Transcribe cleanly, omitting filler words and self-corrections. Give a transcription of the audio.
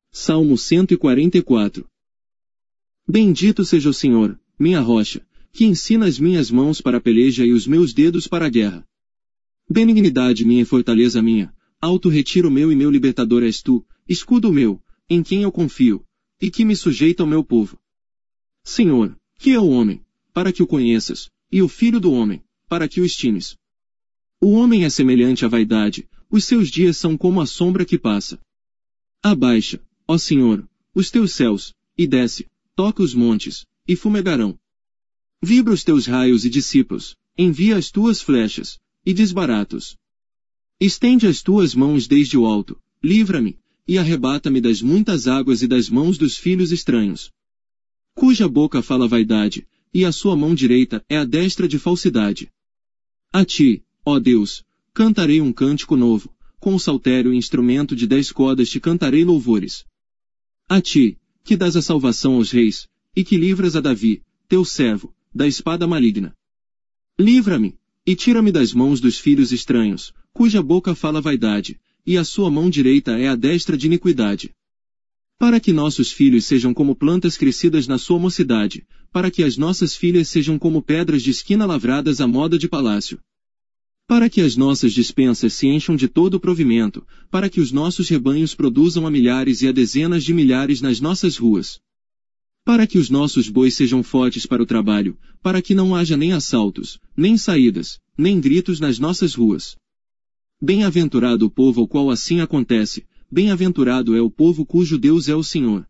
Salmo 144. Bendito seja o Senhor, minha rocha, que ensina as minhas mãos para a peleja e os meus dedos para a guerra. Benignidade minha e fortaleza minha, alto retiro meu e meu libertador és tu, escudo meu, em quem eu confio, e que me sujeita ao meu povo. Senhor, que é o homem, para que o conheças, e o filho do homem, para que o estimes. O homem é semelhante à vaidade, os seus dias são como a sombra que passa. Abaixa, ó Senhor, os teus céus, e desce, toca os montes, e fumegarão. Vibra os teus raios e dissipa-os, envia as tuas flechas, e desbarata-os. Estende as tuas mãos desde o alto, livra-me, e arrebata-me das muitas águas e das mãos dos filhos estranhos. Cuja boca fala vaidade, e a sua mão direita é a destra de falsidade. A ti, ó Deus, cantarei um cântico novo, com o saltério e instrumento de 10 cordas te cantarei louvores. A ti, que dás a salvação aos reis, e que livras a Davi, teu servo, da espada maligna. Livra-me, e tira-me das mãos dos filhos estranhos, cuja boca fala vaidade, e a sua mão direita é a destra de iniquidade. Para que nossos filhos sejam como plantas crescidas na sua mocidade, para que as nossas filhas sejam como pedras de esquina lavradas à moda de palácio. Para que as nossas despensas se encham de todo o provimento, para que os nossos rebanhos produzam a milhares e a dezenas de milhares nas nossas ruas. Para que os nossos bois sejam fortes para o trabalho, para que não haja nem assaltos, nem saídas, nem gritos nas nossas ruas. Bem-aventurado o povo ao qual assim acontece, bem-aventurado é o povo cujo Deus é o Senhor.